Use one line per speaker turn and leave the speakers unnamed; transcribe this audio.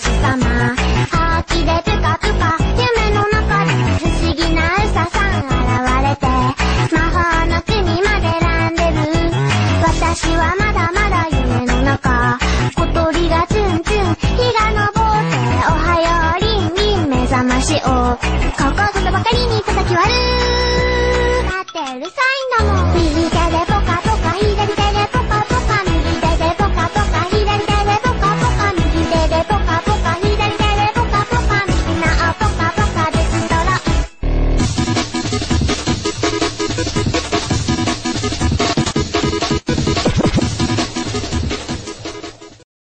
星様吐きでプカプカ夢の中で不思議なウサさん現れて魔法の国までランデブー私はまだまだ夢の中小鳥がチュンチュン日が昇っておはようリンリン目覚ましをここぞとばかりに叩き割るだってうるさいんだもん右手